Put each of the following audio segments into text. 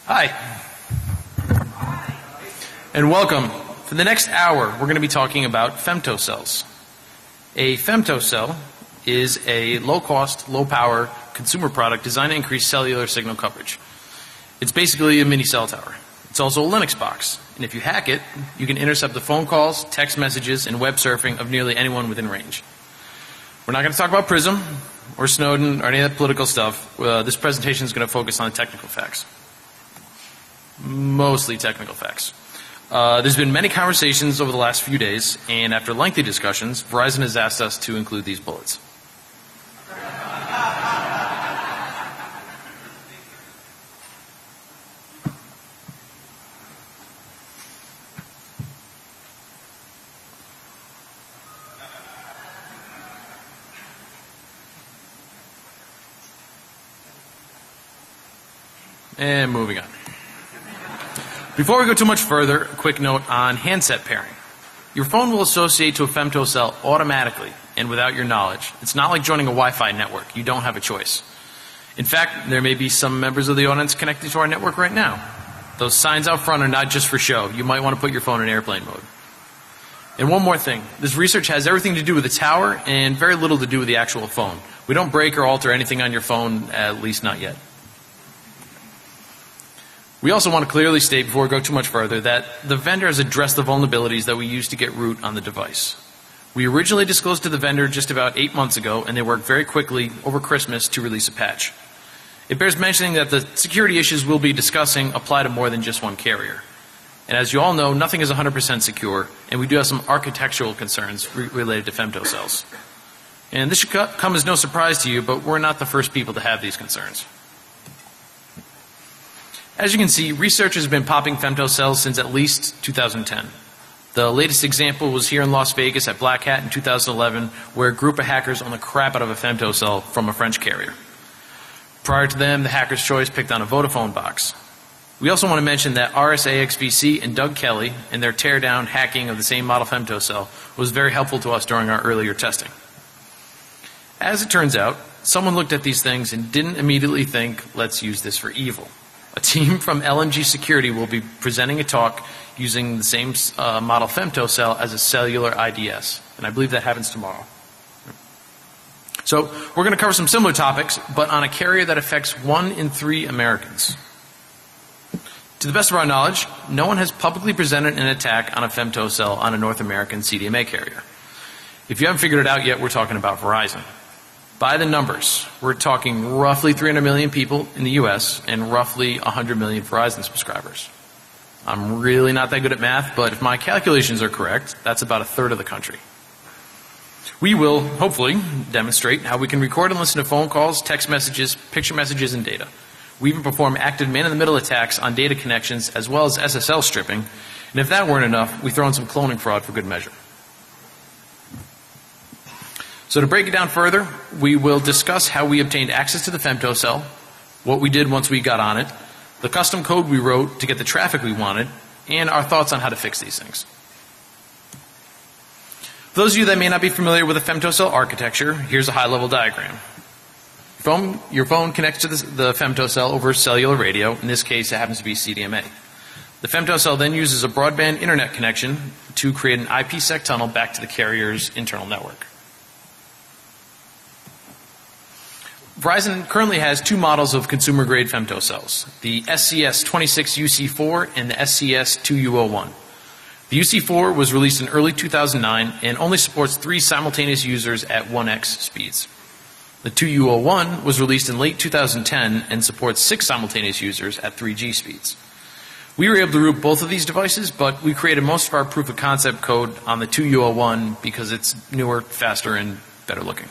Hi. And welcome. For the next hour, we're going to be talking about femtocells. A femtocell is a low-cost, low-power consumer product designed to increase cellular signal coverage. It's basically a mini cell tower. It's also a Linux box, and if you hack it, you can intercept the phone calls, text messages, and web surfing of nearly anyone within range. We're not going to talk about PRISM or Snowden or any of that political stuff. This presentation is going to focus on technical facts. Mostly technical facts. There's been many conversations over the last few days, and after lengthy discussions, Verizon has asked us to include these bullets. And moving on. Before we go too much further, a quick note on handset pairing. Your phone will associate to a femtocell automatically and without your knowledge. It's not like joining a Wi-Fi network. You don't have a choice. In fact, there may be some members of the audience connected to our network right now. Those signs out front are not just for show. You might want to put your phone in airplane mode. And one more thing. This research has everything to do with the tower and very little to do with the actual phone. We don't break or alter anything on your phone, at least not yet. We also want to clearly state, before we go too much further, that the vendor has addressed the vulnerabilities that we use to get root on the device. We originally disclosed to the vendor just about 8 months ago, and they worked very quickly over Christmas to release a patch. It bears mentioning that the security issues we'll be discussing apply to more than just one carrier. And as you all know, nothing is 100% secure, and we do have some architectural concerns related to femtocells. And this should come as no surprise to you, but we're not the first people to have these concerns. As you can see, researchers have been popping femtocells since at least 2010. The latest example was here in Las Vegas at Black Hat in 2011, where a group of hackers owned the crap out of a femtocell from a French carrier. Prior to them, the hacker's choice picked on a Vodafone box. We also want to mention that RSAXVC and Doug Kelly, in their teardown hacking of the same model femtocell, was very helpful to us during our earlier testing. As it turns out, someone looked at these things and didn't immediately think, let's use this for evil. A team from LMG Security will be presenting a talk using the same model femtocell as a cellular IDS. And I believe that happens tomorrow. So we're going to cover some similar topics, but on a carrier that affects 1 in 3 Americans. To the best of our knowledge, no one has publicly presented an attack on a femtocell on a North American CDMA carrier. If you haven't figured it out yet, we're talking about Verizon. By the numbers, we're talking roughly 300 million people in the U.S. and roughly 100 million Verizon subscribers. I'm really not that good at math, but if my calculations are correct, that's about a third of the country. We will, hopefully, demonstrate how we can record and listen to phone calls, text messages, picture messages, and data. We even perform active man-in-the-middle attacks on data connections as well as SSL stripping, and if that weren't enough, we throw in some cloning fraud for good measure. So to break it down further, we will discuss how we obtained access to the femtocell, what we did once we got on it, the custom code we wrote to get the traffic we wanted, and our thoughts on how to fix these things. For those of you that may not be familiar with the femtocell architecture, here's a high-level diagram. Your phone connects to the femtocell over cellular radio. In this case, it happens to be CDMA. The femtocell then uses a broadband internet connection to create an IPsec tunnel back to the carrier's internal network. Verizon currently has 2 models of consumer-grade femtocells, the SCS26UC4 and the SCS2U01. The UC4 was released in early 2009 and only supports 3 simultaneous users at 1x speeds. The 2U01 was released in late 2010 and supports 6 simultaneous users at 3G speeds. We were able to root both of these devices, but we created most of our proof of concept code on the 2U01 because it's newer, faster, and better looking.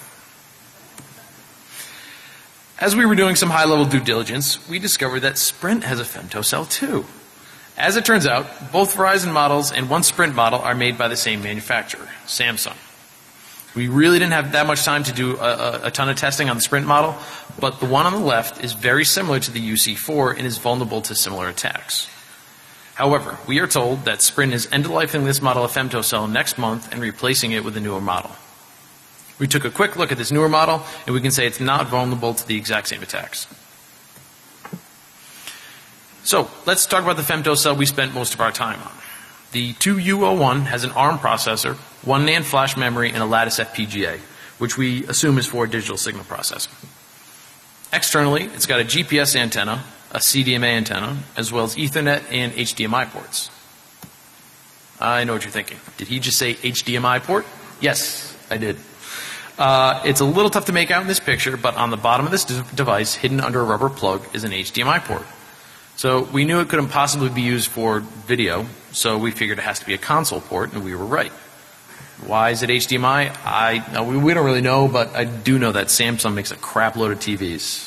As we were doing some high-level due diligence, we discovered that Sprint has a femtocell too. As it turns out, both Verizon models and one Sprint model are made by the same manufacturer, Samsung. We really didn't have that much time to do a ton of testing on the Sprint model, but the one on the left is very similar to the UC4 and is vulnerable to similar attacks. However, we are told that Sprint is end-of-lifing this model of femtocell next month and replacing it with a newer model. We took a quick look at this newer model, and we can say it's not vulnerable to the exact same attacks. So let's talk about the femtocell we spent most of our time on. The 2U01 has an ARM processor, 1 NAND flash memory, and a lattice FPGA, which we assume is for digital signal processing. Externally, it's got a GPS antenna, a CDMA antenna, as well as Ethernet and HDMI ports. I know what you're thinking. Did he just say HDMI port? Yes, I did. It's a little tough to make out in this picture, but on the bottom of this device, hidden under a rubber plug, is an HDMI port. So we knew it couldn't possibly be used for video, so we figured it has to be a console port, and we were right. Why is it HDMI? We don't really know, but I do know that Samsung makes a crap load of TVs.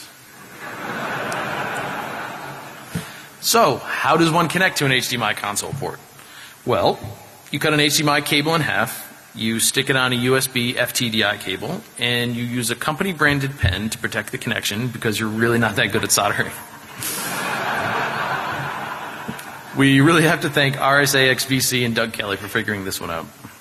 So, how does one connect to an HDMI console port? Well, you cut an HDMI cable in half, you stick it on a USB FTDI cable, and you use a company-branded pen to protect the connection because you're really not that good at soldering. We really have to thank RSA XVC and Doug Kelly for figuring this one out.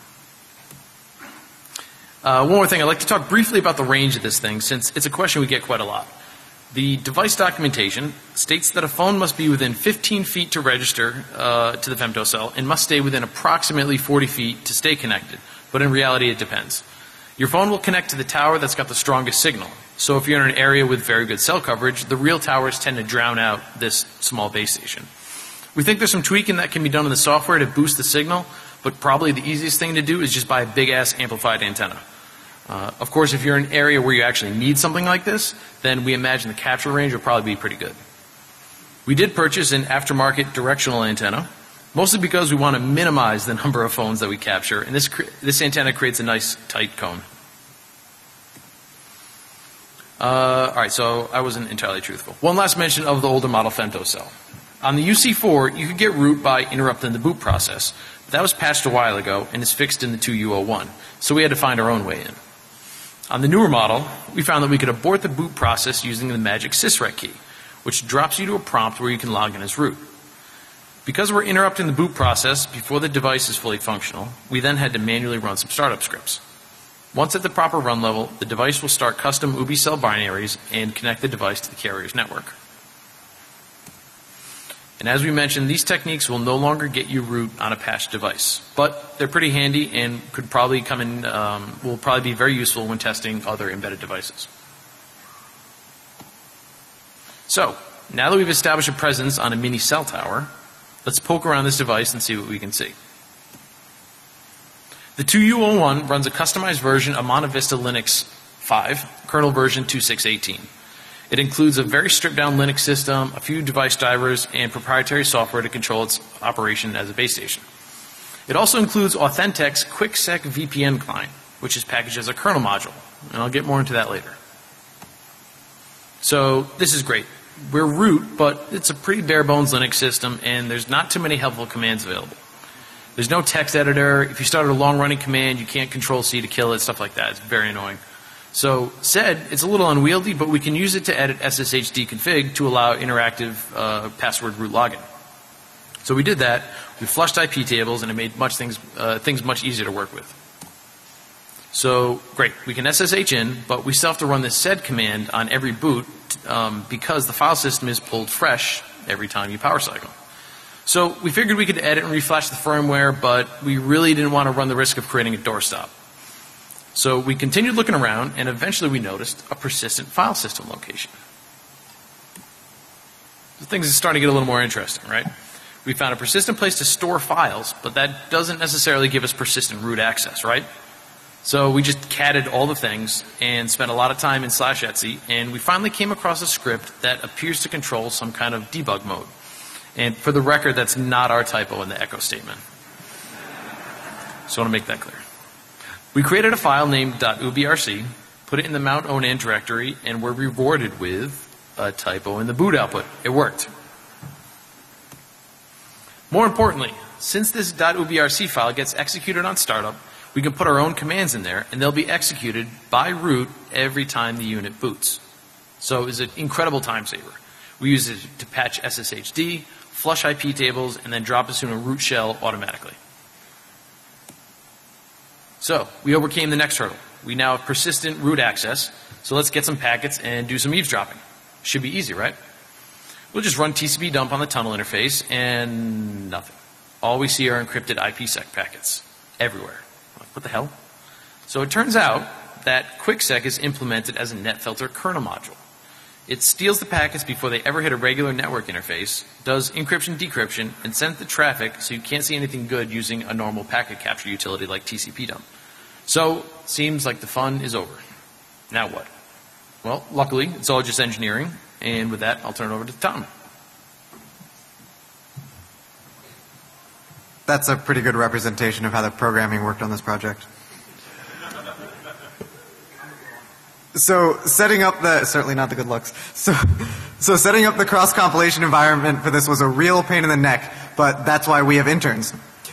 One more thing, I'd like to talk briefly about the range of this thing, since it's a question we get quite a lot. The device documentation states that a phone must be within 15 feet to register to the femtocell and must stay within approximately 40 feet to stay connected. But in reality, it depends. Your phone will connect to the tower that's got the strongest signal. So if you're in an area with very good cell coverage, the real towers tend to drown out this small base station. We think there's some tweaking that can be done in the software to boost the signal, but probably the easiest thing to do is just buy a big-ass amplified antenna. Of course, if you're in an area where you actually need something like this, then we imagine the capture range will probably be pretty good. We did purchase an aftermarket directional antenna, mostly because we want to minimize the number of phones that we capture, and this antenna creates a nice, tight cone. All right, so I wasn't entirely truthful. One last mention of the older model femtocell. On the UC4, you could get root by interrupting the boot process. But that was patched a while ago and is fixed in the 2U01, so we had to find our own way in. On the newer model, we found that we could abort the boot process using the magic sysrec key, which drops you to a prompt where you can log in as root. Because we're interrupting the boot process before the device is fully functional, we then had to manually run some startup scripts. Once at the proper run level, the device will start custom UbiCell binaries and connect the device to the carrier's network. And as we mentioned, these techniques will no longer get you root on a patched device, but they're pretty handy and could probably come in, will probably be very useful when testing other embedded devices. So, now that we've established a presence on a mini cell tower, let's poke around this device and see what we can see. The 2U01 runs a customized version of Monte Vista Linux 5, kernel version 2618. It includes a very stripped-down Linux system, a few device drivers, and proprietary software to control its operation as a base station. It also includes Authentec's QuickSec VPN client, which is packaged as a kernel module, and I'll get more into that later. So this is great. We're root, but it's a pretty bare-bones Linux system, and there's not too many helpful commands available. There's no text editor. If you start a long-running command, you can't Control-C to kill it, stuff like that. It's very annoying. So, said, it's a little unwieldy, but we can use it to edit SSHD config to allow interactive password root login. So we did that. We flushed IP tables, and it made things much easier to work with. So, great. We can SSH in, but we still have to run this sed command on every boot because the file system is pulled fresh every time you power cycle. So we figured we could edit and reflash the firmware, but we really didn't want to run the risk of creating a doorstop. So we continued looking around, and eventually we noticed a persistent file system location. So things are starting to get a little more interesting, right? We found a persistent place to store files, but that doesn't necessarily give us persistent root access, right? So we just catted all the things and spent a lot of time in /etc, and we finally came across a script that appears to control some kind of debug mode. And for the record, that's not our typo in the echo statement. So I want to make that clear. We created a file named .ubrc, put it in the Mount Onan directory, and were rewarded with a typo in the boot output. It worked. More importantly, since this .ubrc file gets executed on startup, we can put our own commands in there, and they'll be executed by root every time the unit boots. So it's an incredible time saver. We use it to patch SSHD, flush IP tables, and then drop us in a root shell automatically. So we overcame the next hurdle. We now have persistent root access, so let's get some packets and do some eavesdropping. Should be easy, right? We'll just run TCP dump on the tunnel interface and nothing. All we see are encrypted IPsec packets everywhere. What the hell? So it turns out that QuickSec is implemented as a NetFilter kernel module. It steals the packets before they ever hit a regular network interface, does encryption decryption, and sends the traffic so you can't see anything good using a normal packet capture utility like TCP dump. So, seems like the fun is over. Now what? Well, luckily, it's all just engineering, and with that, I'll turn it over to Tom. That's a pretty good representation of how the programming worked on this project. So setting up the, certainly not the good looks. So setting up the cross-compilation environment for this was a real pain in the neck, but that's why we have interns.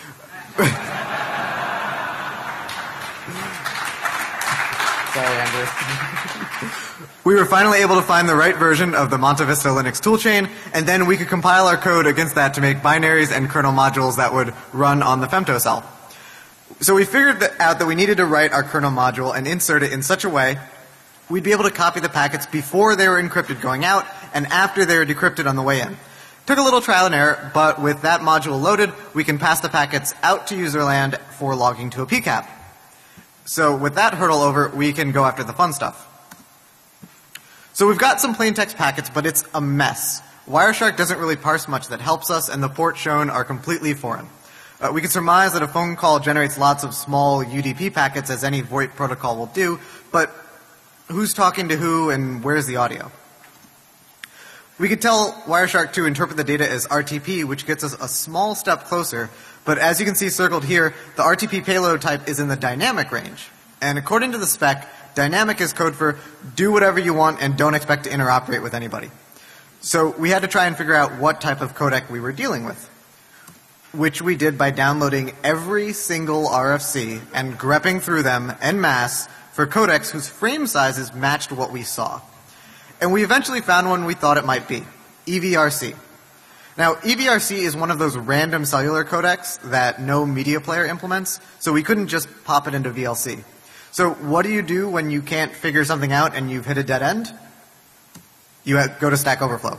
Sorry, Andrew. We were finally able to find the right version of the Monte Vista Linux toolchain, and then we could compile our code against that to make binaries and kernel modules that would run on the femtocell. So we figured out that we needed to write our kernel module and insert it in such a way we'd be able to copy the packets before they were encrypted going out and after they were decrypted on the way in. Took a little trial and error, but with that module loaded, we can pass the packets out to userland for logging to a PCAP. So with that hurdle over, we can go after the fun stuff. So we've got some plain text packets, but it's a mess. Wireshark doesn't really parse much that helps us, and the ports shown are completely foreign. We can surmise that a phone call generates lots of small UDP packets, as any VoIP protocol will do, but who's talking to who and where's the audio? We could tell Wireshark to interpret the data as RTP, which gets us a small step closer, but as you can see circled here, the RTP payload type is in the dynamic range. And according to the spec, dynamic is code for do whatever you want and don't expect to interoperate with anybody. So we had to try and figure out what type of codec we were dealing with, which we did by downloading every single RFC and grepping through them en masse for codecs whose frame sizes matched what we saw. And we eventually found one we thought it might be, EVRC. Now, EVRC is one of those random cellular codecs that no media player implements, so we couldn't just pop it into VLC. So what do you do when you can't figure something out and you've hit a dead end? You go to Stack Overflow.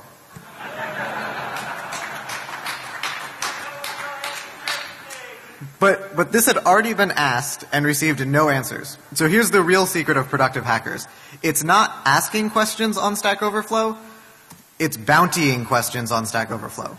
But this had already been asked and received no answers. So here's the real secret of productive hackers. It's not asking questions on Stack Overflow, it's bountying questions on Stack Overflow.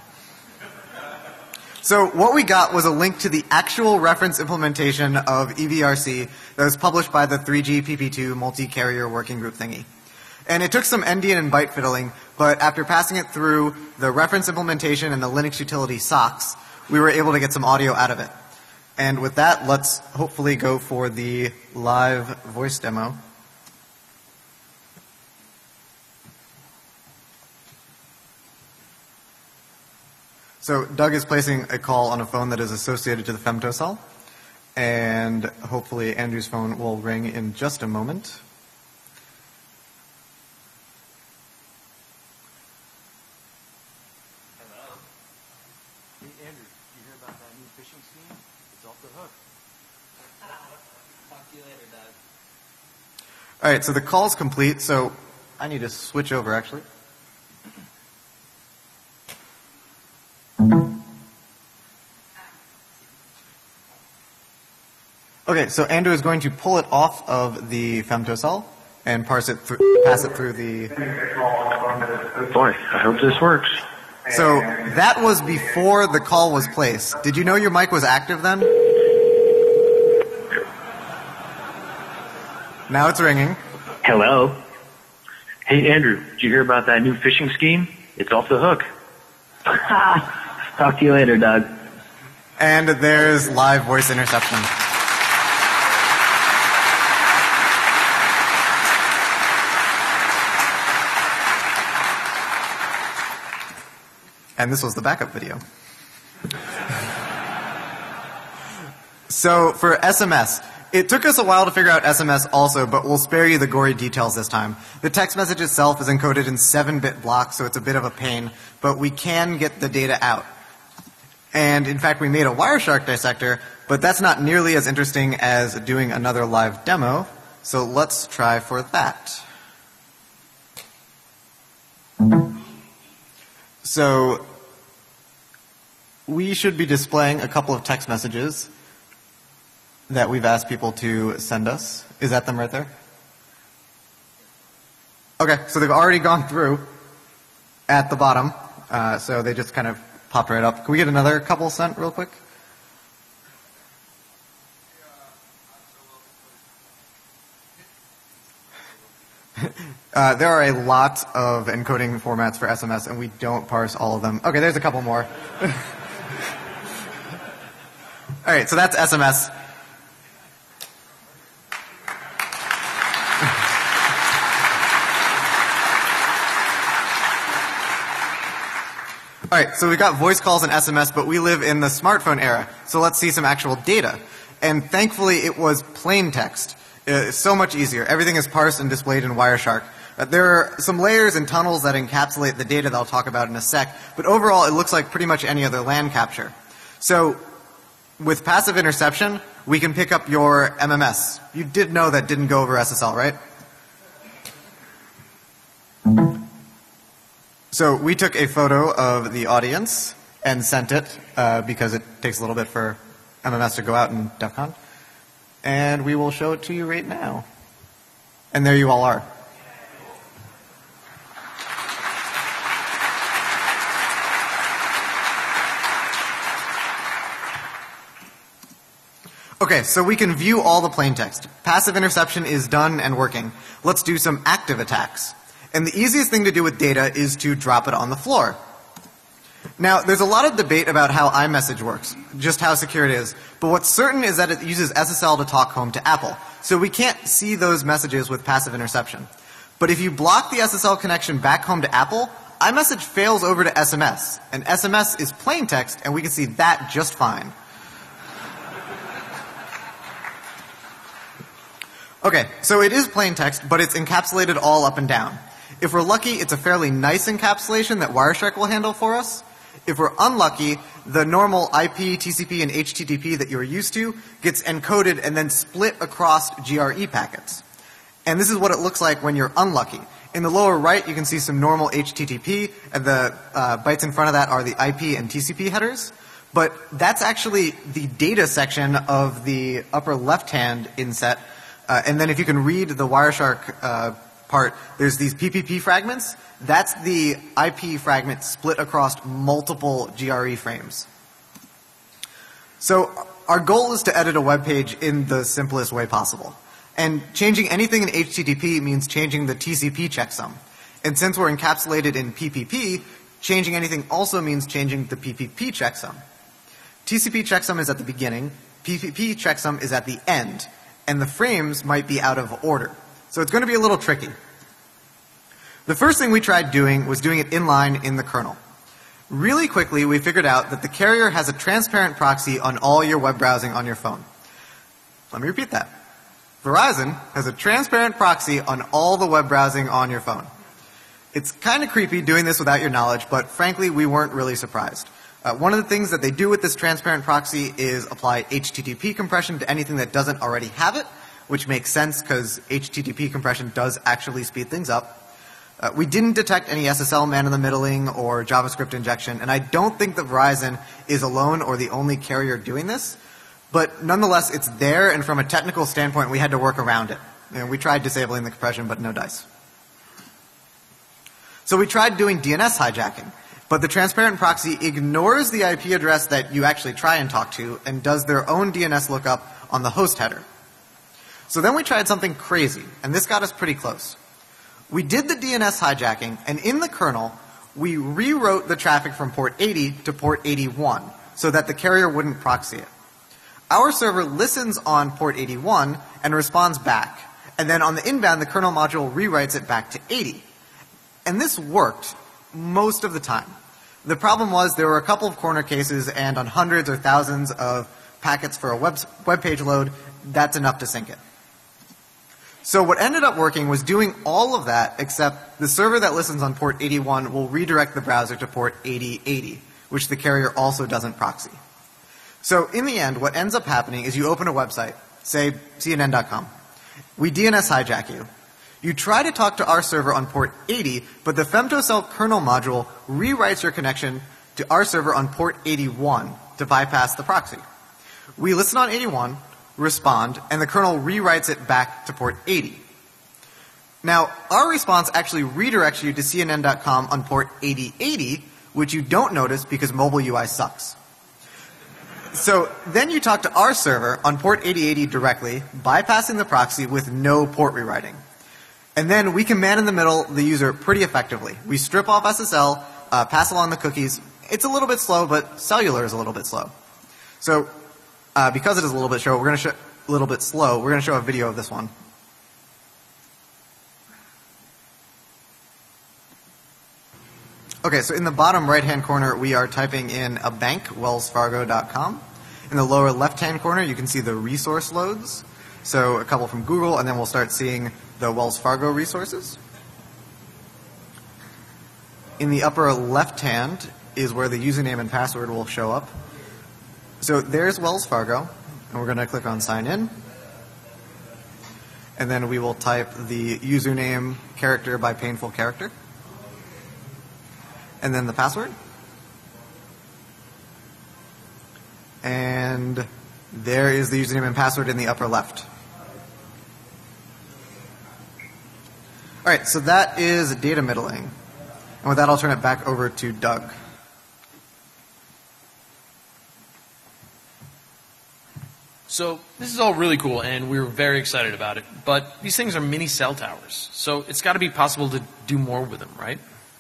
So what we got was a link to the actual reference implementation of EVRC that was published by the 3GPP2 multi-carrier working group thingy. And it took some endian and byte fiddling, but after passing it through the reference implementation and the Linux utility SOCKS, we were able to get some audio out of it. And with that, let's hopefully go for the live voice demo. So Doug is placing a call on a phone that is associated to the femtocell, and hopefully Andrew's phone will ring in just a moment. Hello. Hey Andrew, you hear about that new phishing scheme? It's off the hook. Talk to you later, Doug. All right, so the call's complete, so I need to switch over actually. Okay, so Andrew is going to pull it off of the femtocell and pass it through the... Boy, I hope this works. So that was before the call was placed. Did you know your mic was active then? Now it's ringing. Hello. Hey, Andrew, did you hear about that new phishing scheme? It's off the hook. Talk to you later, Doug. And there's live voice interception. And this was the backup video. So for SMS, it took us a while to figure out SMS also, but we'll spare you the gory details this time. The text message itself is encoded in 7-bit blocks, so it's a bit of a pain, but we can get the data out. And in fact, we made a Wireshark dissector, but that's not nearly as interesting as doing another live demo, so let's try for that. So we should be displaying a couple of text messages that we've asked people to send us. Is that them right there? Okay, so they've already gone through at the bottom. So they just kind of popped right up. Can we get another couple sent real quick? There are a lot of encoding formats for SMS, and we don't parse all of them. Okay, there's a couple more. All right, so that's SMS. All right, so we've got voice calls and SMS, but we live in the smartphone era, so let's see some actual data. And thankfully, it was plain text. It's so much easier. Everything is parsed and displayed in Wireshark. There are some layers and tunnels that encapsulate the data that I'll talk about in a sec, but overall, it looks like pretty much any other LAN capture. So with passive interception, we can pick up your MMS. You did know that didn't go over SSL, right? So we took a photo of the audience and sent it because it takes a little bit for MMS to go out in DEF CON. And we will show it to you right now. And there you all are. Okay, so we can view all the plain text. Passive interception is done and working. Let's do some active attacks. And the easiest thing to do with data is to drop it on the floor. Now, there's a lot of debate about how iMessage works, just how secure it is. But what's certain is that it uses SSL to talk home to Apple. So we can't see those messages with passive interception. But if you block the SSL connection back home to Apple, iMessage fails over to SMS. And SMS is plain text, and we can see that just fine. Okay, so it is plain text, but it's encapsulated all up and down. If we're lucky, it's a fairly nice encapsulation that Wireshark will handle for us. If we're unlucky, the normal IP, TCP, and HTTP that you're used to gets encoded and then split across GRE packets. And this is what it looks like when you're unlucky. In the lower right, you can see some normal HTTP, and the bytes in front of that are the IP and TCP headers. But that's actually the data section of the upper left-hand inset. And then if you can read the Wireshark part, there's these PPP fragments. That's the IP fragment split across multiple GRE frames. So our goal is to edit a web page in the simplest way possible. And changing anything in HTTP means changing the TCP checksum. And since we're encapsulated in PPP, changing anything also means changing the PPP checksum. TCP checksum is at the beginning, PPP checksum is at the end, and the frames might be out of order. So it's going to be a little tricky. The first thing we tried doing was doing it inline in the kernel. Really quickly, we figured out that the carrier has a transparent proxy on all your web browsing on your phone. Let me repeat that. Verizon has a transparent proxy on all the web browsing on your phone. It's kind of creepy doing this without your knowledge, but frankly, we weren't really surprised. One of the things that they do with this transparent proxy is apply HTTP compression to anything that doesn't already have it, which makes sense because HTTP compression does actually speed things up. We didn't detect any SSL man-in-the-middling or JavaScript injection, and I don't think that Verizon is alone or the only carrier doing this. But nonetheless, it's there, and from a technical standpoint, we had to work around it. We tried disabling the compression, but no dice. So we tried doing DNS hijacking, but the transparent proxy ignores the IP address that you actually try and talk to and does their own DNS lookup on the host header. So then we tried something crazy, and this got us pretty close. We did the DNS hijacking, and in the kernel, we rewrote the traffic from port 80 to port 81 so that the carrier wouldn't proxy it. Our server listens on port 81 and responds back, and then on the inbound, the kernel module rewrites it back to 80. And this worked most of the time. The problem was there were a couple of corner cases, and on hundreds or thousands of packets for a web page load, that's enough to sync it. So what ended up working was doing all of that, except the server that listens on port 81 will redirect the browser to port 8080, which the carrier also doesn't proxy. So in the end, what ends up happening is you open a website, say CNN.com. We DNS hijack you. You try to talk to our server on port 80, but the femtocell kernel module rewrites your connection to our server on port 81 to bypass the proxy. We listen on 81, respond, and the kernel rewrites it back to port 80. Now, our response actually redirects you to CNN.com on port 8080, which you don't notice because mobile UI sucks. So then you talk to our server on port 8080 directly, bypassing the proxy with no port rewriting. And then we can man in the middle the user pretty effectively. We strip off SSL, pass along the cookies. It's a little bit slow, but cellular is a little bit slow. So because it is a little bit slow, we're going to show a video of this one. Okay, so in the bottom right-hand corner, we are typing in a bank, wellsfargo.com. In the lower left-hand corner, you can see the resource loads. So a couple from Google, and then we'll start seeing the Wells Fargo resources. In the upper left-hand is where the username and password will show up. So there's Wells Fargo, and we're going to click on Sign In. And then we will type the username character by painful character. And then the password. And there is the username and password in the upper left. All right, so that is data middling. And with that, I'll turn it back over to Doug. So this is all really cool, and we were very excited about it. But these things are mini cell towers, so it's got to be possible to do more with them, right?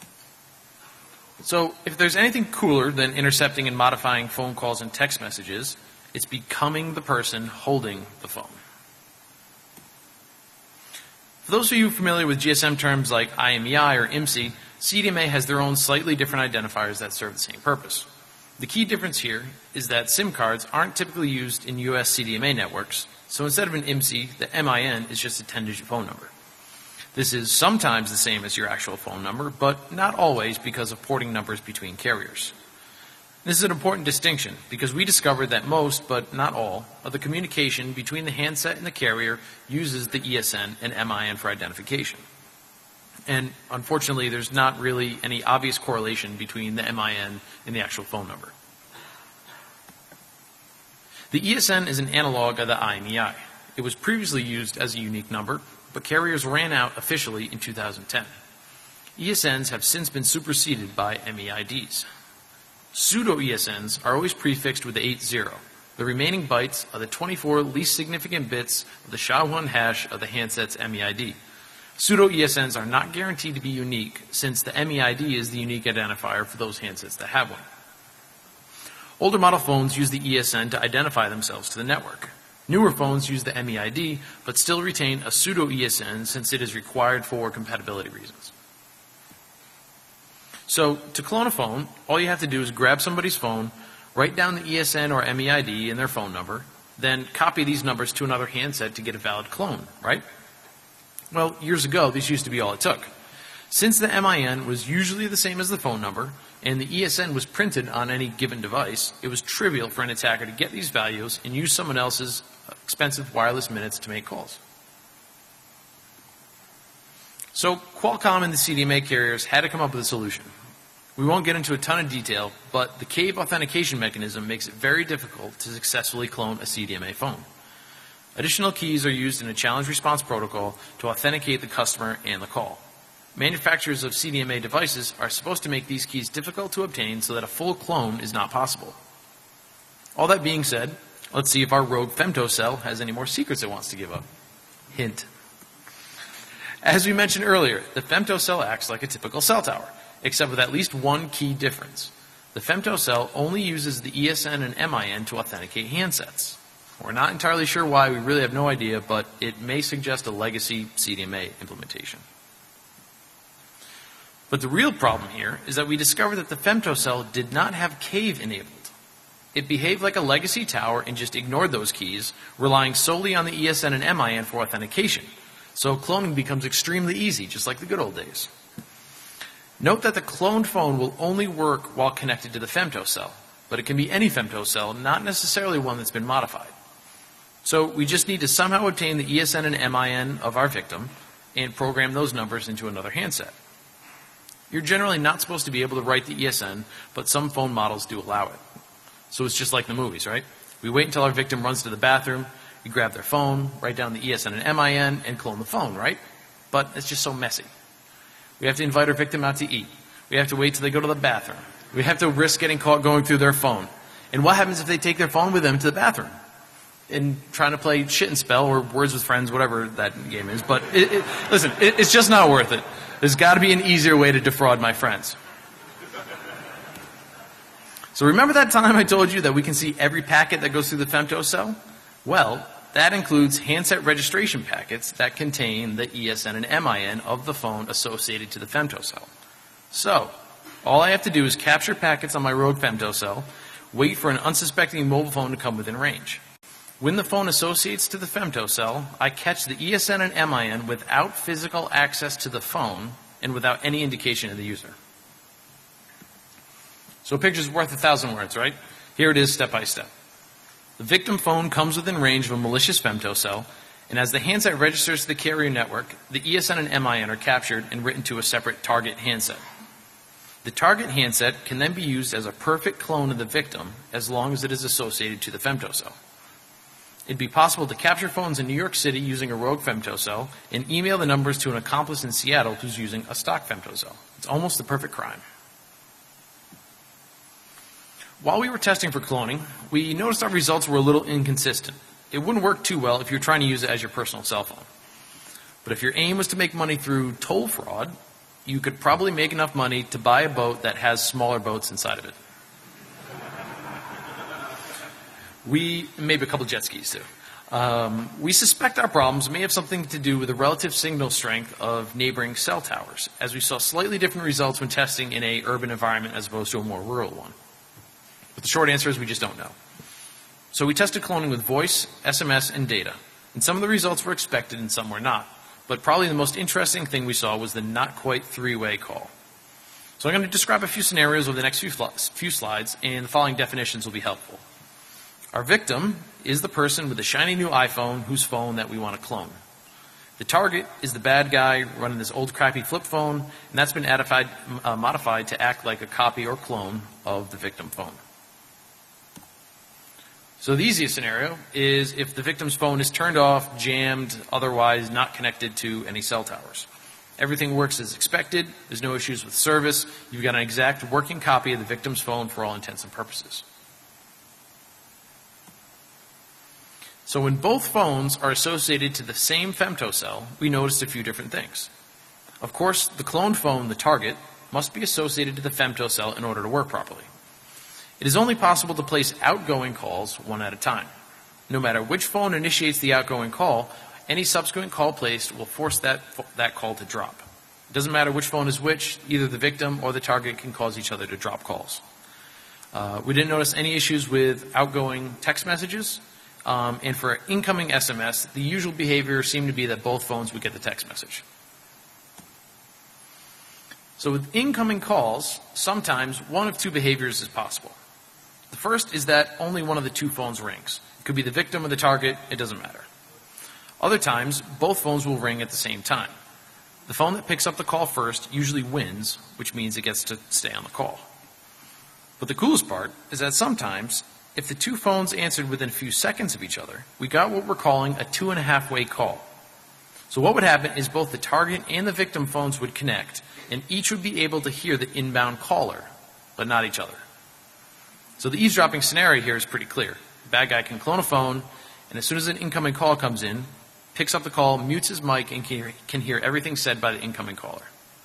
So if there's anything cooler than intercepting and modifying phone calls and text messages, it's becoming the person holding the phone. For those of you familiar with GSM terms like IMEI or IMSI, CDMA has their own slightly different identifiers that serve the same purpose. The key difference here is that SIM cards aren't typically used in US CDMA networks, so instead of an IMSI, the MIN is just a 10-digit phone number. This is sometimes the same as your actual phone number, but not always because of porting numbers between carriers. This is an important distinction because we discovered that most, but not all, of the communication between the handset and the carrier uses the ESN and MIN for identification. And unfortunately, there's not really any obvious correlation between the MIN and the actual phone number. The ESN is an analog of the IMEI. It was previously used as a unique number, but carriers ran out officially in 2010. ESNs have since been superseded by MEIDs. Pseudo-ESNs are always prefixed with the 80. The remaining bytes are the 24 least significant bits of the SHA-1 hash of the handset's MEID. Pseudo-ESNs are not guaranteed to be unique since the MEID is the unique identifier for those handsets that have one. Older model phones use the ESN to identify themselves to the network. Newer phones use the MEID, but still retain a pseudo-ESN since it is required for compatibility reasons. So, to clone a phone, all you have to do is grab somebody's phone, write down the ESN or MEID and their phone number, then copy these numbers to another handset to get a valid clone, right? Well, years ago, this used to be all it took. Since the MIN was usually the same as the phone number, and the ESN was printed on any given device, it was trivial for an attacker to get these values and use someone else's expensive wireless minutes to make calls. So Qualcomm and the CDMA carriers had to come up with a solution. We won't get into a ton of detail, but the CAVE authentication mechanism makes it very difficult to successfully clone a CDMA phone. Additional keys are used in a challenge response protocol to authenticate the customer and the call. Manufacturers of CDMA devices are supposed to make these keys difficult to obtain so that a full clone is not possible. All that being said, let's see if our rogue femtocell has any more secrets it wants to give up. Hint. As we mentioned earlier, the femtocell acts like a typical cell tower, except with at least one key difference. The femtocell only uses the ESN and MIN to authenticate handsets. We're not entirely sure why, we really have no idea, but it may suggest a legacy CDMA implementation. But the real problem here is that we discovered that the femtocell did not have CAVE enabled. It behaved like a legacy tower and just ignored those keys, relying solely on the ESN and MIN for authentication. So cloning becomes extremely easy, just like the good old days. Note that the cloned phone will only work while connected to the femtocell, but it can be any femtocell, not necessarily one that's been modified. So we just need to somehow obtain the ESN and MIN of our victim, and program those numbers into another handset. You're generally not supposed to be able to write the ESN, but some phone models do allow it. So it's just like the movies, right? We wait until our victim runs to the bathroom, we grab their phone, write down the ESN and MIN, and clone the phone, right? But it's just so messy. We have to invite our victim out to eat. We have to wait till they go to the bathroom. We have to risk getting caught going through their phone. And what happens if they take their phone with them to the bathroom? And trying to play shit and spell or Words with Friends, whatever that game is. But listen, it's just not worth it. There's got to be an easier way to defraud my friends. So remember that time I told you that we can see every packet that goes through the femtocell? Well, that includes handset registration packets that contain the ESN and MIN of the phone associated to the femtocell. So, all I have to do is capture packets on my rogue femtocell, wait for an unsuspecting mobile phone to come within range. When the phone associates to the femtocell, I catch the ESN and MIN without physical access to the phone and without any indication of the user. So a picture's worth 1,000 words, right? Here it is step by step. The victim phone comes within range of a malicious femtocell, and as the handset registers to the carrier network, the ESN and MIN are captured and written to a separate target handset. The target handset can then be used as a perfect clone of the victim as long as it is associated to the femtocell. It'd be possible to capture phones in New York City using a rogue femtocell and email the numbers to an accomplice in Seattle who's using a stock femtocell. It's almost the perfect crime. While we were testing for cloning, we noticed our results were a little inconsistent. It wouldn't work too well if you're trying to use it as your personal cell phone. But if your aim was to make money through toll fraud, you could probably make enough money to buy a boat that has smaller boats inside of it. Maybe a couple jet skis too. We suspect our problems may have something to do with the relative signal strength of neighboring cell towers, as we saw slightly different results when testing in an urban environment as opposed to a more rural one. But the short answer is we just don't know. So we tested cloning with voice, SMS, and data. And some of the results were expected and some were not. But probably the most interesting thing we saw was the not quite three-way call. So I'm going to describe a few scenarios over the next few slides, and the following definitions will be helpful. Our victim is the person with the shiny new iPhone whose phone that we want to clone. The target is the bad guy running this old crappy flip phone, and that's been modified to act like a copy or clone of the victim phone. So the easiest scenario is if the victim's phone is turned off, jammed, otherwise not connected to any cell towers. Everything works as expected. There's no issues with service. You've got an exact working copy of the victim's phone for all intents and purposes. So when both phones are associated to the same femtocell, we noticed a few different things. Of course, the cloned phone, the target, must be associated to the femtocell in order to work properly. It is only possible to place outgoing calls one at a time. No matter which phone initiates the outgoing call, any subsequent call placed will force that call to drop. It doesn't matter which phone is which, either the victim or the target can cause each other to drop calls. We didn't notice any issues with outgoing text messages, and for incoming SMS, the usual behavior seemed to be that both phones would get the text message. So with incoming calls, sometimes one of two behaviors is possible. The first is that only one of the two phones rings. It could be the victim or the target, it doesn't matter. Other times, both phones will ring at the same time. The phone that picks up the call first usually wins, which means it gets to stay on the call. But the coolest part is that sometimes, if the two phones answered within a few seconds of each other, we got what we're calling a 2.5-way call. So what would happen is both the target and the victim phones would connect, and each would be able to hear the inbound caller, but not each other. So the eavesdropping scenario here is pretty clear. The bad guy can clone a phone, and as soon as an incoming call comes in, picks up the call, mutes his mic, and can hear everything said by the incoming caller.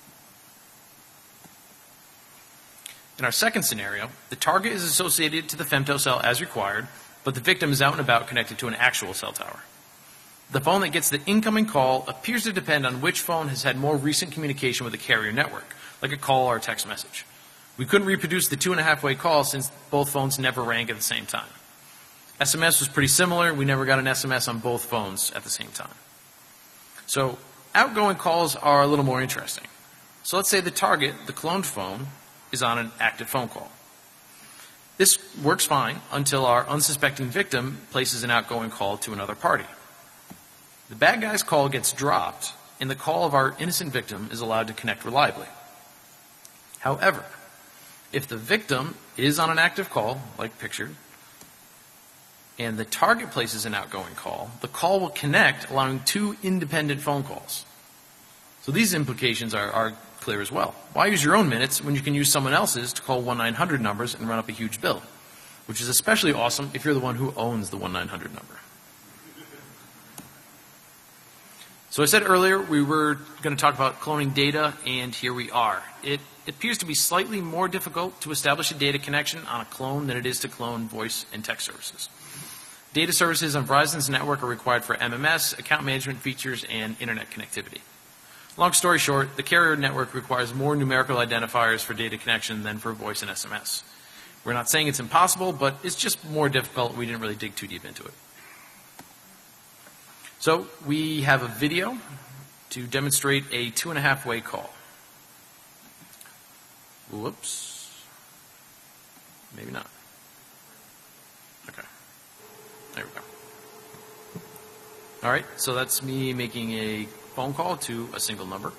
In our second scenario, the target is associated to the femtocell as required, but the victim is out and about connected to an actual cell tower. The phone that gets the incoming call appears to depend on which phone has had more recent communication with the carrier network, like a call or a text message. We couldn't reproduce the 2.5-way call since both phones never rang at the same time. SMS was pretty similar. We never got an SMS on both phones at the same time. So outgoing calls are a little more interesting. So let's say the target, the cloned phone, is on an active phone call. This works fine until our unsuspecting victim places an outgoing call to another party. The bad guy's call gets dropped, and the call of our innocent victim is allowed to connect reliably. However, if the victim is on an active call, like pictured, and the target places an outgoing call, the call will connect, allowing two independent phone calls. So these implications are clear as well. Why use your own minutes when you can use someone else's to call 1-900 numbers and run up a huge bill? Which is especially awesome if you're the one who owns the 1-900 number. So I said earlier we were going to talk about cloning data, and here we are. It appears to be slightly more difficult to establish a data connection on a clone than it is to clone voice and text services. Data services on Verizon's network are required for MMS, account management features, and internet connectivity. Long story short, the carrier network requires more numerical identifiers for data connection than for voice and SMS. We're not saying it's impossible, but it's just more difficult. We didn't really dig too deep into it. So we have a video to demonstrate a 2.5-way call. Whoops. Maybe not. Okay. There we go. All right, so that's me making a phone call to a single number.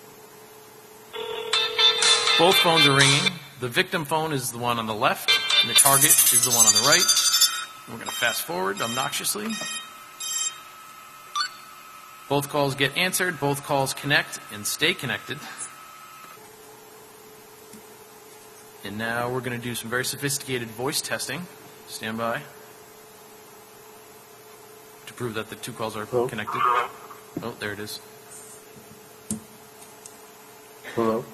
Both phones are ringing. The victim phone is the one on the left, and the target is the one on the right. We're going to fast forward obnoxiously. Both calls get answered. Both calls connect and stay connected. And now we're going to do some very sophisticated voice testing. Stand by. To prove that the two calls are connected. Oh, there it is. Hello?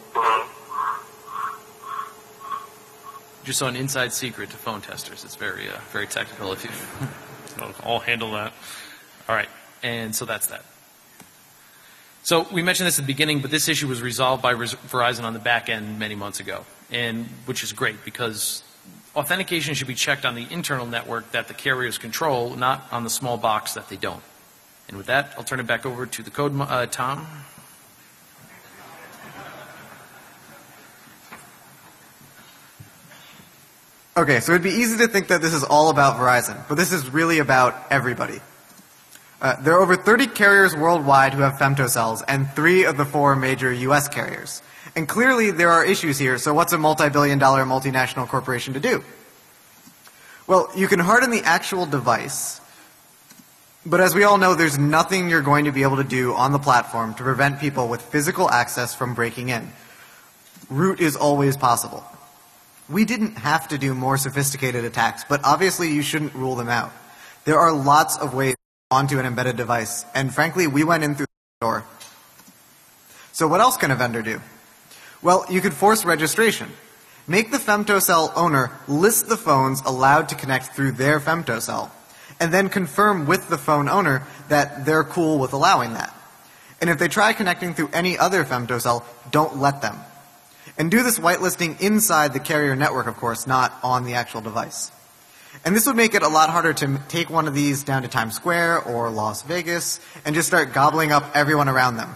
Just saw an inside secret to phone testers. It's very, very technical. If you, I'll handle that. All right, and so that's that. So we mentioned this at the beginning, but this issue was resolved by Verizon on the back end many months ago, and which is great because authentication should be checked on the internal network that the carriers control, not on the small box that they don't. And with that, I'll turn it back over to the code, Tom. Okay, so it'd be easy to think that this is all about Verizon, but this is really about everybody. There are over 30 carriers worldwide who have femtocells, and 3 of the 4 major U.S. carriers. And clearly there are issues here, so what's a multi-billion-dollar multinational corporation to do? Well, you can harden the actual device, but as we all know, there's nothing you're going to be able to do on the platform to prevent people with physical access from breaking in. Root is always possible. We didn't have to do more sophisticated attacks, but obviously you shouldn't rule them out. There are lots of ways onto an embedded device, and frankly, we went in through the door. So what else can a vendor do? Well, you could force registration. Make the femtocell owner list the phones allowed to connect through their femtocell, and then confirm with the phone owner that they're cool with allowing that. And if they try connecting through any other femtocell, don't let them. And do this whitelisting inside the carrier network, of course, not on the actual device. And this would make it a lot harder to take one of these down to Times Square or Las Vegas and just start gobbling up everyone around them.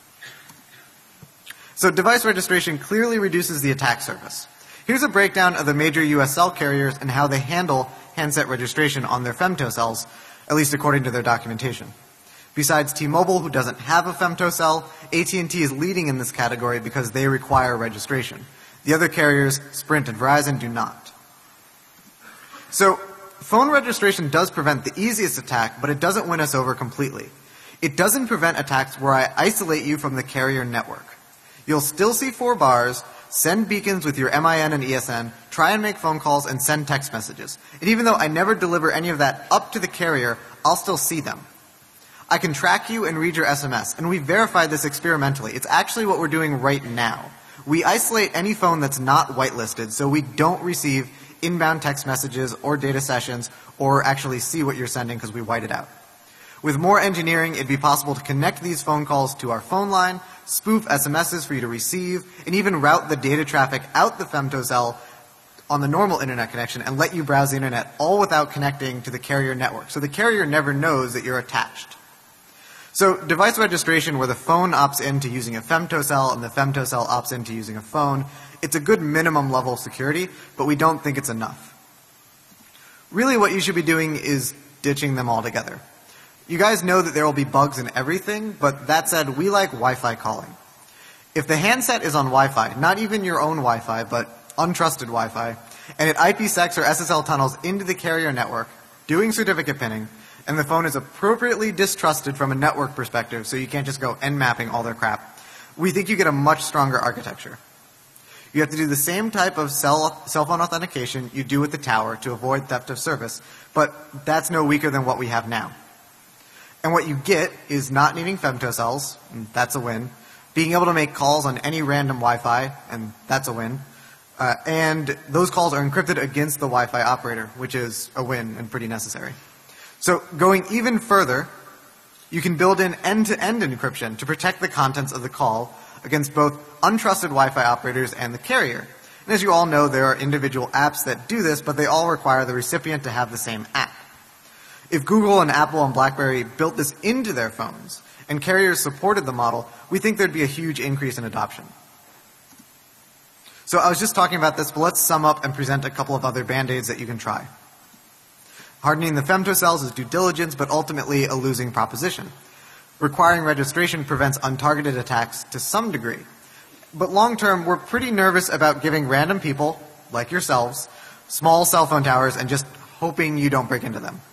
So device registration clearly reduces the attack surface. Here's a breakdown of the major U.S. cell carriers and how they handle handset registration on their femtocells, at least according to their documentation. Besides T-Mobile, who doesn't have a femtocell, AT&T is leading in this category because they require registration. The other carriers, Sprint and Verizon, do not. So, phone registration does prevent the easiest attack, but it doesn't win us over completely. It doesn't prevent attacks where I isolate you from the carrier network. You'll still see 4 bars, send beacons with your MIN and ESN, try and make phone calls, and send text messages. And even though I never deliver any of that up to the carrier, I'll still see them. I can track you and read your SMS, and we verified this experimentally. It's actually what we're doing right now. We isolate any phone that's not whitelisted, so we don't receive inbound text messages or data sessions or actually see what you're sending because we white it out. With more engineering, it'd be possible to connect these phone calls to our phone line, spoof SMSs for you to receive, and even route the data traffic out the femtocell on the normal internet connection and let you browse the internet all without connecting to the carrier network. So the carrier never knows that you're attached. So device registration where the phone opts into using a femtocell and the femtocell opts into using a phone, it's a good minimum level of security, but we don't think it's enough. Really what you should be doing is ditching them altogether. You guys know that there will be bugs in everything, but that said, we like Wi-Fi calling. If the handset is on Wi-Fi, not even your own Wi-Fi, but untrusted Wi-Fi, and it IPsec or SSL tunnels into the carrier network, doing certificate pinning, and the phone is appropriately distrusted from a network perspective, so you can't just go nmapping all their crap, we think you get a much stronger architecture. You have to do the same type of cell phone authentication you do with the tower to avoid theft of service, but that's no weaker than what we have now. And what you get is not needing femtocells, and that's a win, being able to make calls on any random Wi-Fi, and that's a win, and those calls are encrypted against the Wi-Fi operator, which is a win and pretty necessary. So going even further, you can build in end-to-end encryption to protect the contents of the call against both untrusted Wi-Fi operators and the carrier. And as you all know, there are individual apps that do this, but they all require the recipient to have the same app. If Google and Apple and BlackBerry built this into their phones and carriers supported the model, we think there'd be a huge increase in adoption. So I was just talking about this, but let's sum up and present a couple of other band-aids that you can try. Hardening the femtocells is due diligence, but ultimately a losing proposition. Requiring registration prevents untargeted attacks to some degree. But long term, we're pretty nervous about giving random people, like yourselves, small cell phone towers and just hoping you don't break into them.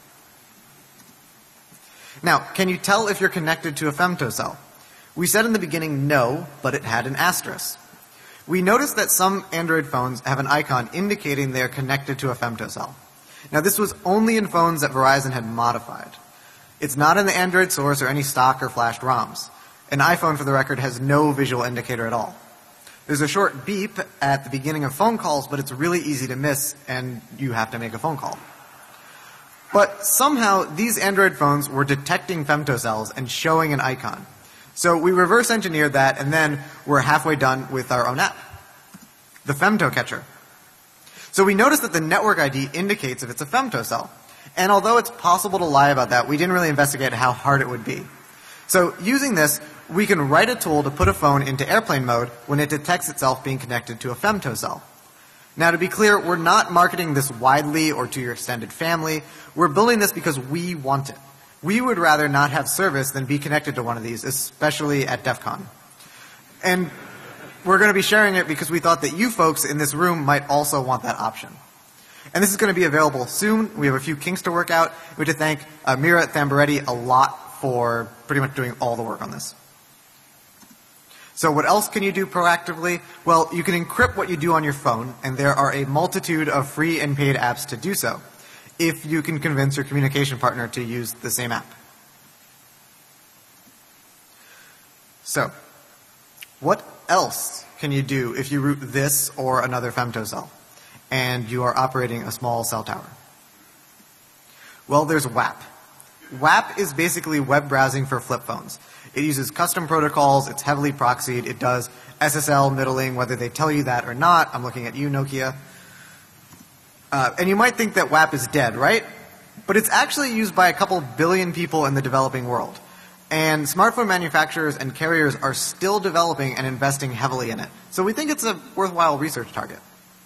Now, can you tell if you're connected to a femtocell? We said in the beginning no, but it had an asterisk. We noticed that some Android phones have an icon indicating they are connected to a femtocell. Now, this was only in phones that Verizon had modified. It's not in the Android source or any stock or flashed ROMs. An iPhone, for the record, has no visual indicator at all. There's a short beep at the beginning of phone calls, but it's really easy to miss, and you have to make a phone call. But somehow, these Android phones were detecting femtocells and showing an icon. So we reverse engineered that, and then we're halfway done with our own app, the FemtoCatcher. So we noticed that the network ID indicates if it's a femtocell. And although it's possible to lie about that, we didn't really investigate how hard it would be. So using this, we can write a tool to put a phone into airplane mode when it detects itself being connected to a femtocell. Now, to be clear, we're not marketing this widely or to your extended family. We're building this because we want it. We would rather not have service than be connected to one of these, especially at DEF CON. And we're going to be sharing it because we thought that you folks in this room might also want that option. And this is going to be available soon. We have a few kinks to work out. We have to thank Mira Thambaretti a lot for pretty much doing all the work on this. So what else can you do proactively? Well, you can encrypt what you do on your phone, and there are a multitude of free and paid apps to do so, if you can convince your communication partner to use the same app. So, what else can you do if you root this or another femtocell, and you are operating a small cell tower? Well, there's WAP. WAP is basically web browsing for flip phones. It uses custom protocols, it's heavily proxied, it does SSL middling, whether they tell you that or not. I'm looking at you, Nokia. And you might think that WAP is dead, right? But it's actually used by a couple billion people in the developing world. And smartphone manufacturers and carriers are still developing and investing heavily in it. So we think it's a worthwhile research target.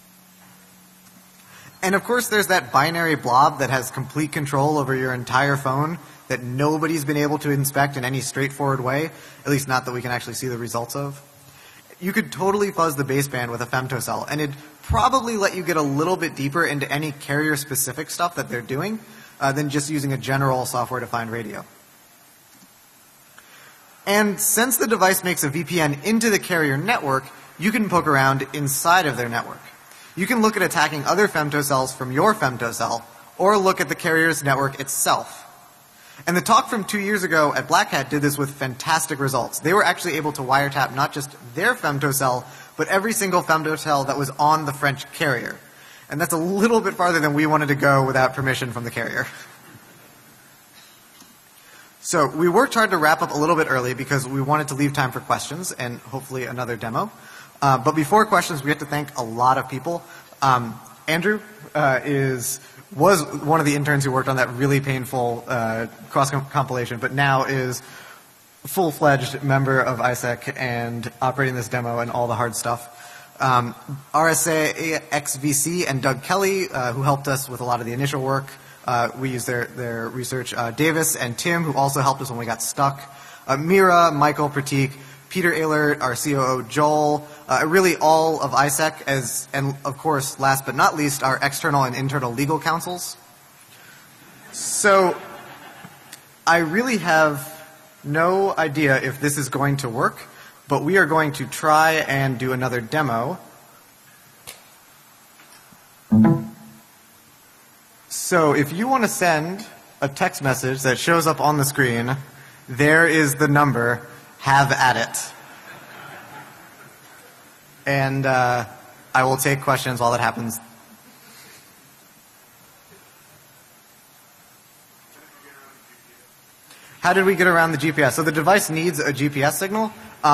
And of course there's that binary blob that has complete control over your entire phone that nobody's been able to inspect in any straightforward way, at least not that we can actually see the results of. You could totally fuzz the baseband with a femtocell, and it'd probably let you get a little bit deeper into any carrier-specific stuff that they're doing than just using a general software-defined radio. And since the device makes a VPN into the carrier network, you can poke around inside of their network. You can look at attacking other femtocells from your femtocell, or look at the carrier's network itself. And the talk from 2 years ago at Black Hat did this with fantastic results. They were actually able to wiretap not just their femtocell, but every single femtocell that was on the French carrier. And that's a little bit farther than we wanted to go without permission from the carrier. So we worked hard to wrap up a little bit early because we wanted to leave time for questions and hopefully another demo. But before questions, we have to thank a lot of people. Andrew was one of the interns who worked on that really painful cross-compilation, but now is a full-fledged member of ISEC and operating this demo and all the hard stuff. RSA XVC and Doug Kelly, who helped us with a lot of the initial work. We used their research. Davis and Tim, who also helped us when we got stuck. Mira, Michael, Pratik, Peter Ehlert, our COO, Joel, really all of ISEC, and of course, last but not least, our external and internal legal counsels. So I really have no idea if this is going to work, but we are going to try and do another demo. So if you want to send a text message that shows up on the screen, there is the number. Have at it. And I will take questions while that happens. How did we get around the GPS? So the device needs a GPS signal.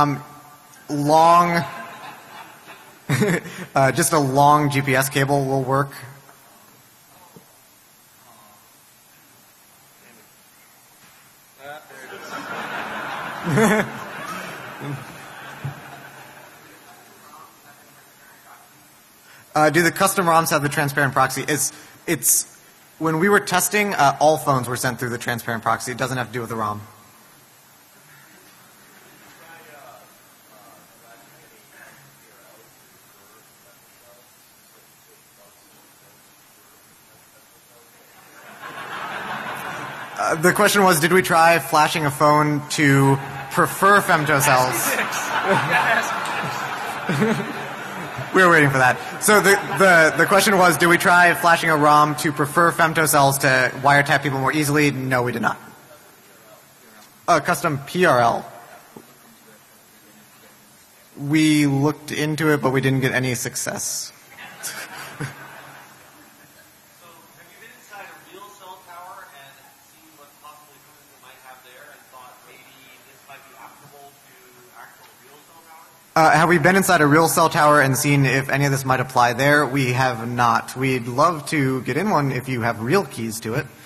Just a long GPS cable will work. Do the custom ROMs have the transparent proxy? It's when we were testing, all phones were sent through the transparent proxy. It doesn't have to do with the ROM. The question was, did we try flashing a phone to prefer femtocells? We were waiting for that. So the question was, did we try flashing a ROM to prefer femtocells to wiretap people more easily? No, we did not. Custom PRL. We looked into it, but we didn't get any success. Have we been inside a real cell tower and seen if any of this might apply there? We have not. We'd love to get in one if you have real keys to it.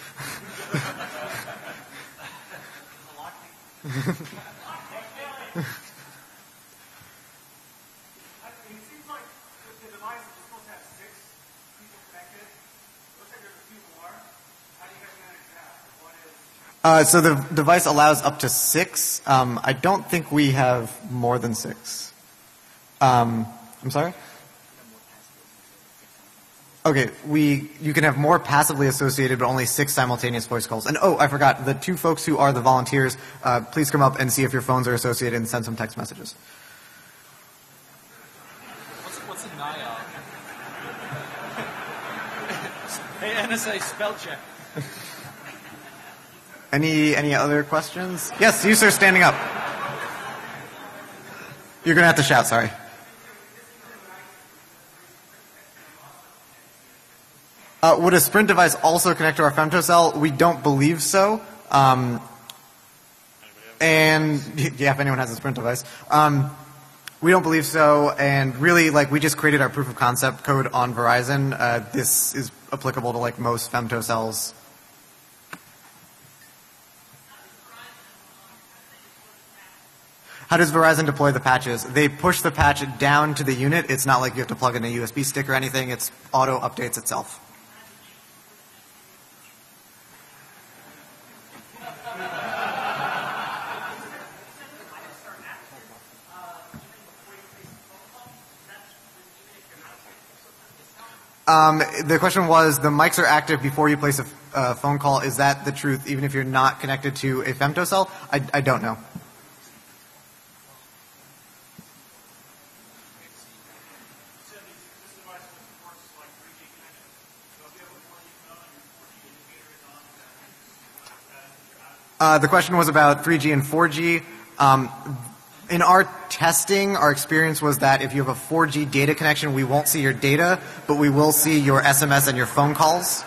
So the device allows up to 6. I don't think we have more than 6. I'm sorry? Okay, you can have more passively associated, but only 6 simultaneous voice calls. And I forgot, the 2 folks who are the volunteers, please come up and see if your phones are associated and send some text messages. What's a NIOP? Hey, NSA, spell check. Any other questions? Yes, you sir, standing up. You're going to have to shout, sorry. Would a Sprint device also connect to our femtocell? We don't believe so. And yeah, if anyone has a Sprint device. We don't believe so, and really, we just created our proof of concept code on Verizon. This is applicable to most femtocells. How does Verizon deploy the patches? They push the patch down to the unit. It's not like you have to plug in a USB stick or anything. It's auto updates itself. The question was, the mics are active before you place a phone call. Is that the truth, even if you're not connected to a femtocell? I don't know. The question was about 3G and 4G. In our testing, our experience was that if you have a 4G data connection, we won't see your data, but we will see your SMS and your phone calls.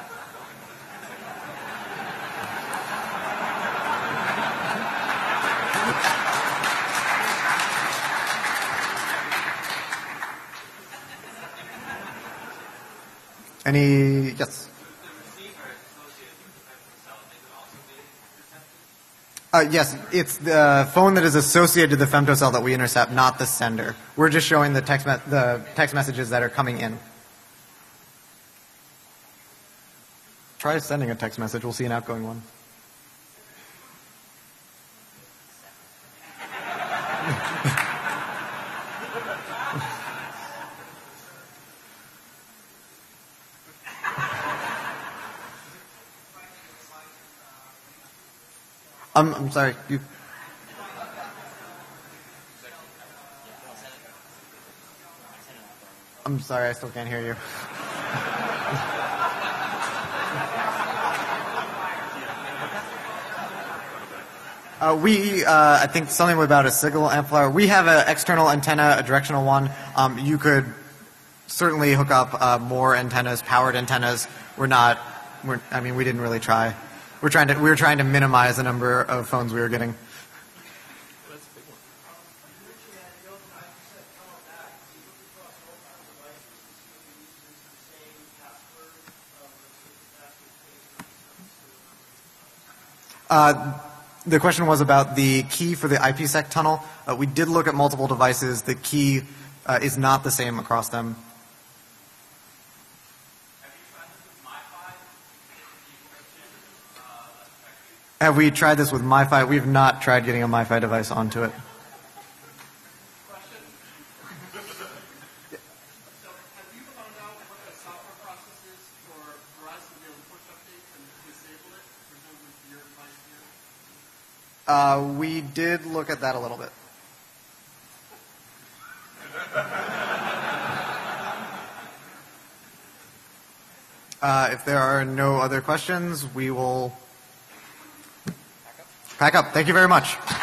Yes? Yes, it's the phone that is associated to the femtocell that we intercept, not the sender. We're just showing the text messages that are coming in. Try sending a text message. We'll see an outgoing one. I'm sorry. I'm sorry, I still can't hear you. I think something about a signal amplifier. We have an external antenna, a directional one. You could certainly hook up more antennas, powered antennas. We didn't really try. We were trying to minimize the number of phones we were getting. The question was about the key for the IPsec tunnel. We did look at multiple devices. The key is not the same across them. Have we tried this with MiFi? We have not tried getting a MiFi device onto it. We did look at that a little bit. If there are no other questions, we will pack up. Thank you very much.